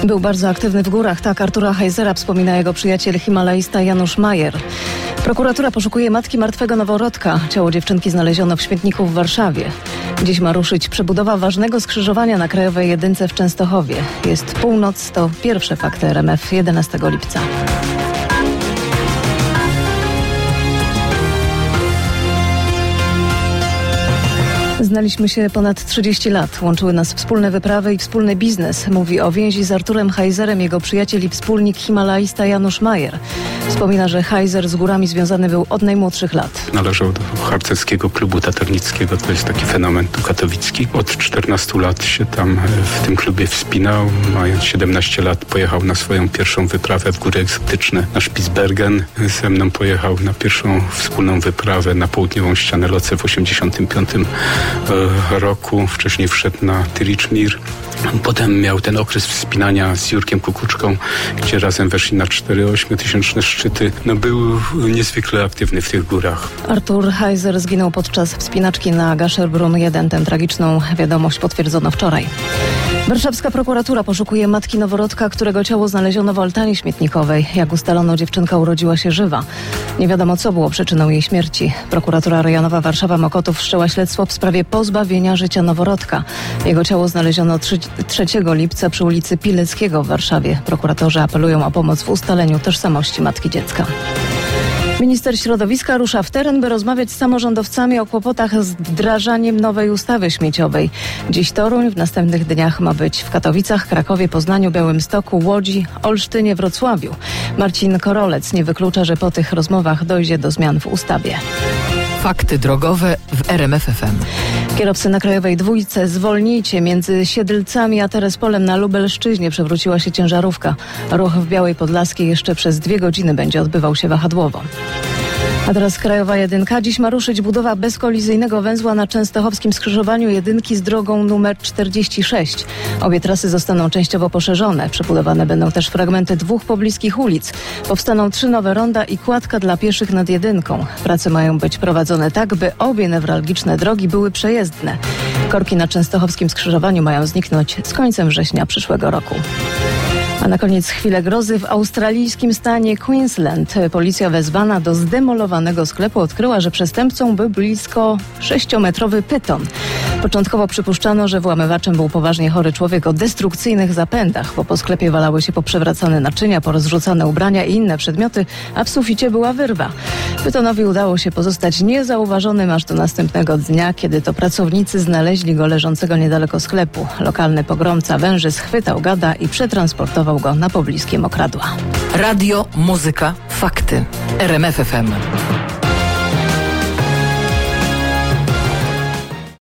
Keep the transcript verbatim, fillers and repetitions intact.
Był bardzo aktywny w górach, tak Artura Heisera wspomina jego przyjaciel himalajista Janusz Majer. Prokuratura poszukuje matki martwego noworodka. Ciało dziewczynki znaleziono w śmietniku w Warszawie. Dziś ma ruszyć przebudowa ważnego skrzyżowania na Krajowej Jedynce w Częstochowie. Jest północ, to pierwsze fakty R M F jedenastego lipca. Znaliśmy się ponad trzydzieści lat. Łączyły nas wspólne wyprawy i wspólny biznes. Mówi o więzi z Arturem Heiserem jego przyjaciel i wspólnik himalajista Janusz Majer. Wspomina, że Heiser z górami związany był od najmłodszych lat. Należał do harcerskiego klubu taternickiego. To jest taki fenomen tu katowicki. Od czternastu lat się tam w tym klubie wspinał. Mając siedemnaście lat pojechał na swoją pierwszą wyprawę w góry egzotyczne na Spitsbergen. Ze mną pojechał na pierwszą wspólną wyprawę na południową ścianę Loce w osiemdziesiątym piątym roku. Wcześniej wszedł na Tirichmir. Potem miał ten okres wspinania z Jurkiem Kukuczką, gdzie razem weszli na cztery ośmiotysięczne szczyty. No, był niezwykle aktywny w tych górach. Artur Heiser zginął podczas wspinaczki na Gasherbrum jeden. Tę tragiczną wiadomość potwierdzono wczoraj. Warszawska prokuratura poszukuje matki noworodka, którego ciało znaleziono w altanie śmietnikowej. Jak ustalono, dziewczynka urodziła się żywa. Nie wiadomo, co było przyczyną jej śmierci. Prokuratura rejonowa Warszawa-Mokotów wszczęła śledztwo w sprawie pozbawienia życia noworodka. Jego ciało znaleziono trzeciego lipca przy ulicy Pileckiego w Warszawie. Prokuratorzy apelują o pomoc w ustaleniu tożsamości matki dziecka. Minister środowiska rusza w teren, by rozmawiać z samorządowcami o kłopotach z wdrażaniem nowej ustawy śmieciowej. Dziś Toruń, w następnych dniach ma być w Katowicach, Krakowie, Poznaniu, Białymstoku, Łodzi, Olsztynie, Wrocławiu. Marcin Korolec nie wyklucza, że po tych rozmowach dojdzie do zmian w ustawie. Fakty drogowe w R M F F M. Kierowcy na Krajowej Dwójce, zwolnijcie. Między Siedlcami a Terespolem na Lubelszczyźnie przewróciła się ciężarówka. Ruch w Białej Podlaskiej jeszcze przez dwie godziny będzie odbywał się wahadłowo. A teraz Krajowa Jedynka. Dziś ma ruszyć budowa bezkolizyjnego węzła na częstochowskim skrzyżowaniu Jedynki z drogą numer czterdzieści sześć. Obie trasy zostaną częściowo poszerzone. Przebudowane będą też fragmenty dwóch pobliskich ulic. Powstaną trzy nowe ronda i kładka dla pieszych nad Jedynką. Prace mają być prowadzone tak, by obie newralgiczne drogi były przejezdne. Korki na częstochowskim skrzyżowaniu mają zniknąć z końcem września przyszłego roku. A na koniec chwilę grozy. W australijskim stanie Queensland policja wezwana do zdemolowanego sklepu odkryła, że przestępcą był blisko sześciometrowy pyton. Początkowo przypuszczano, że włamywaczem był poważnie chory człowiek o destrukcyjnych zapędach, bo po sklepie walały się poprzewracane naczynia, porozrzucane ubrania i inne przedmioty, a w suficie była wyrwa. Pytonowi udało się pozostać niezauważonym aż do następnego dnia, kiedy to pracownicy znaleźli go leżącego niedaleko sklepu. Lokalny pogromca węży schwytał gada i przetransportował go na pobliskie mokradła. Radio, muzyka, fakty. R M F F M.